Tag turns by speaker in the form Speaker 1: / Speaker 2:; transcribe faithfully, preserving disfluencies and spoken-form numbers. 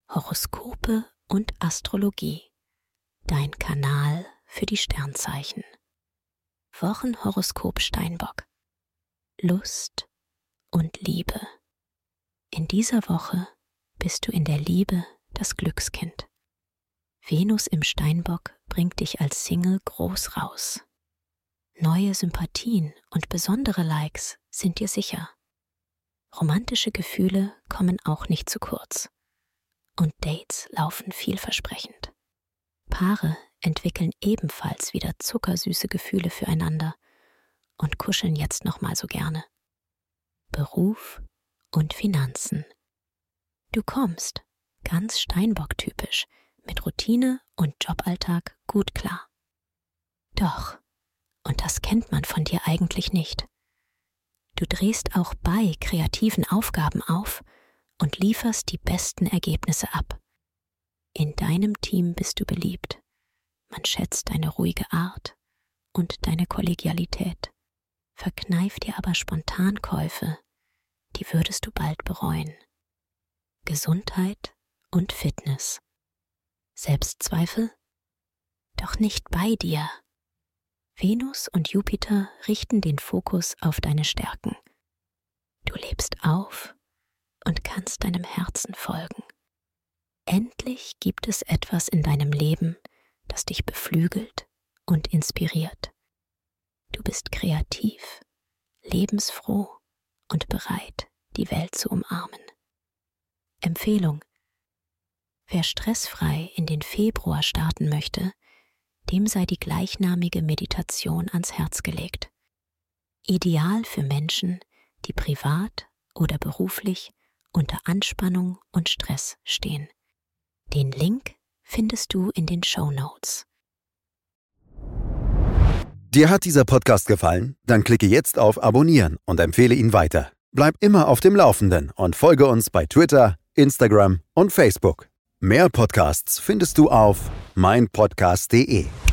Speaker 1: Horoskope und Astrologie. Dein Kanal für die Sternzeichen. Wochenhoroskop Steinbock. Lust und Liebe. In dieser Woche bist du in der Liebe das Glückskind. Venus im Steinbock bringt dich als Single groß raus. Neue Sympathien und besondere Likes sind dir sicher. Romantische Gefühle kommen auch nicht zu kurz. Und Dates laufen vielversprechend. Paare entwickeln ebenfalls wieder zuckersüße Gefühle füreinander und kuscheln jetzt nochmal so gerne. Beruf und Finanzen. Du kommst, ganz Steinbock-typisch, mit Routine und Joballtag gut klar. Doch, und das kennt man von dir eigentlich nicht. Du drehst auch bei kreativen Aufgaben auf und lieferst die besten Ergebnisse ab. In deinem Team bist du beliebt. Man schätzt deine ruhige Art und deine Kollegialität. Verkneif dir aber Spontankäufe, die würdest du bald bereuen. Gesundheit und Fitness. Selbstzweifel? Doch nicht bei dir. Venus und Jupiter richten den Fokus auf deine Stärken. Du lebst auf und kannst deinem Herzen folgen. Endlich gibt es etwas in deinem Leben, das dich beflügelt und inspiriert. Du bist kreativ, lebensfroh und bereit, die Welt zu umarmen. Empfehlung: Wer stressfrei in den Februar starten möchte, dem sei die gleichnamige Meditation ans Herz gelegt. Ideal für Menschen, die privat oder beruflich unter Anspannung und Stress stehen. Den Link findest du in den Shownotes.
Speaker 2: Dir hat dieser Podcast gefallen? Dann klicke jetzt auf Abonnieren und empfehle ihn weiter. Bleib immer auf dem Laufenden und folge uns bei Twitter, Instagram und Facebook. Mehr Podcasts findest du auf mein podcast punkt de.